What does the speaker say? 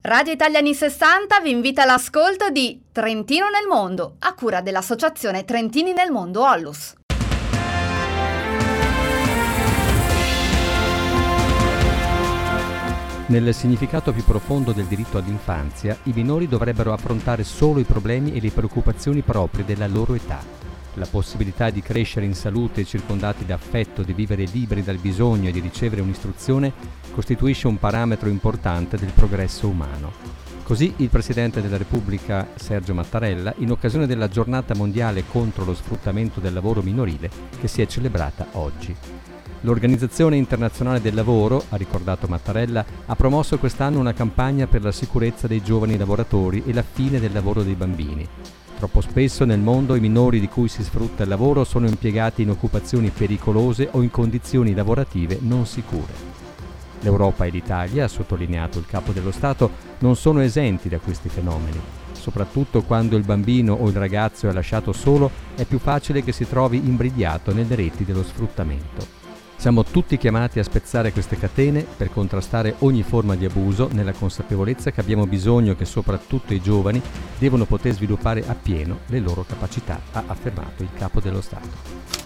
Radio Italiani 60 vi invita all'ascolto di Trentino nel Mondo, a cura dell'Associazione Trentini nel Mondo Onlus. Nel significato più profondo del diritto all'infanzia, i minori dovrebbero affrontare solo i problemi e le preoccupazioni proprie della loro età. La possibilità di crescere in salute, circondati da affetto, di vivere liberi dal bisogno e di ricevere un'istruzione costituisce un parametro importante del progresso umano. Così il Presidente della Repubblica, Sergio Mattarella, in occasione della Giornata Mondiale contro lo sfruttamento del lavoro minorile, che si è celebrata oggi. L'Organizzazione Internazionale del Lavoro, ha ricordato Mattarella, ha promosso quest'anno una campagna per la sicurezza dei giovani lavoratori e la fine del lavoro dei bambini. Troppo spesso nel mondo i minori di cui si sfrutta il lavoro sono impiegati in occupazioni pericolose o in condizioni lavorative non sicure. L'Europa e l'Italia, ha sottolineato il Capo dello Stato, non sono esenti da questi fenomeni. Soprattutto quando il bambino o il ragazzo è lasciato solo, è più facile che si trovi imbrigliato nelle reti dello sfruttamento. Siamo tutti chiamati a spezzare queste catene per contrastare ogni forma di abuso, nella consapevolezza che abbiamo bisogno che soprattutto i giovani devono poter sviluppare appieno le loro capacità, ha affermato il Capo dello Stato.